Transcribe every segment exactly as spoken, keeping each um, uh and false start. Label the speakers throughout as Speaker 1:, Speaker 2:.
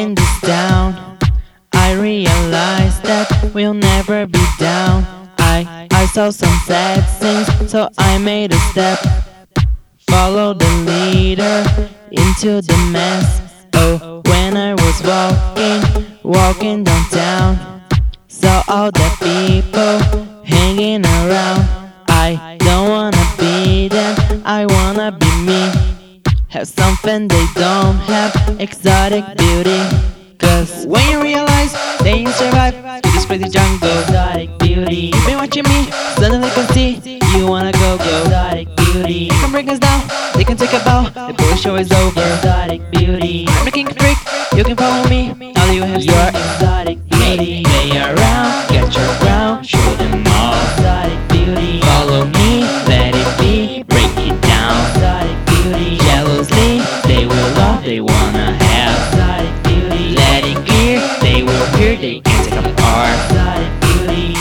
Speaker 1: walking this town, I realized that we'll never be down. I, I saw some sad things, so I made a step. Follow the leader into the mess. Oh, when I was walking, walking downtown, saw all the people hanging around. I don't wanna be them, I wanna be me. Have something they don't have, exotic beauty. Cause when you realize they ain't survive to this crazy jungle, exotic beauty. You've been watching me, suddenly can see you wanna go go. Exotic beauty. They can bring us down, they can take a bow, the bullet show is over. Exotic beauty. I'm making a freak, you can follow me. All you have is your exotic beauty. Play around, get your ground, show them all. Exotic beauty. Follow me, let it be, break it down. Exotic beauty. Jealously, they will love, they wanna have. Exotic beauty. Let it clear, they will hear, they can take apart. Exotic beauty.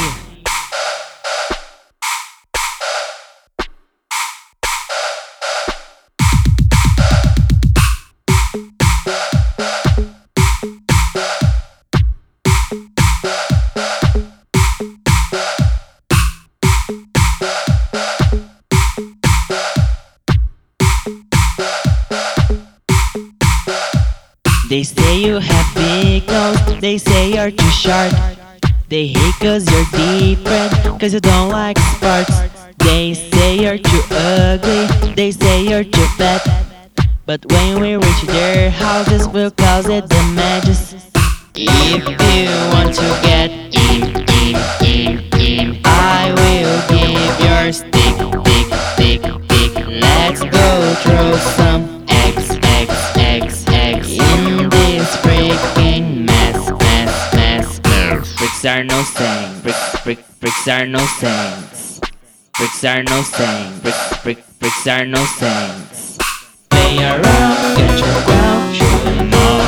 Speaker 1: They say you have big nose, they say you're too short. They hate cause you're different, cause you don't like sparks. They say you're too ugly, they say you're too fat. But when we reach their houses, we'll cause it damages. If you want to get in, in, in, in, I will give your stick, tick, tick, tick. Let's go throw some X, X, X, X in this freaking mess, mess, mess, mess. Bricks are no saints, brick, brick, bricks are no saints. Bricks are no saints, brick, brick, bricks are no saints. Play around, get your ground, show them all.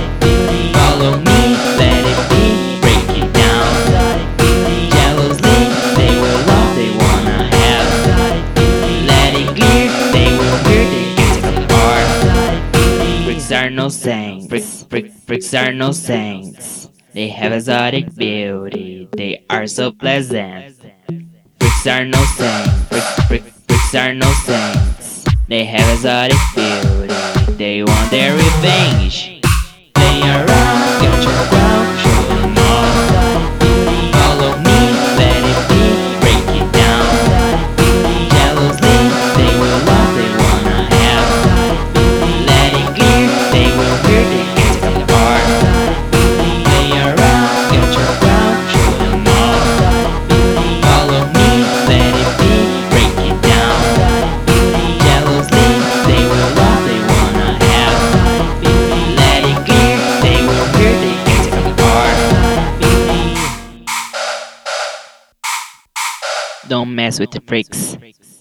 Speaker 1: Follow me, let it be, break it down. Jealously, they will love, they wanna have. Let it clear, they will hear, they can take apart. Bricks are no saints, bricks, brick, bricks are no saints. They have exotic beauty, they are so pleasant. Bricks are no saints, brick, brick, bricks are no saints. They have exotic beauty, they want their revenge. Play around, get your ground, show them all. Follow me, let it be, break it down. Jealously, they will love, they wanna have. Let it clear, they will hear, they can take apart. Play around, get your ground, show them all. Follow me, let it be, break it down. Jealously, they will love, they wanna have. Let it clear, they will hear, they can take apart. Don't mess with the freaks.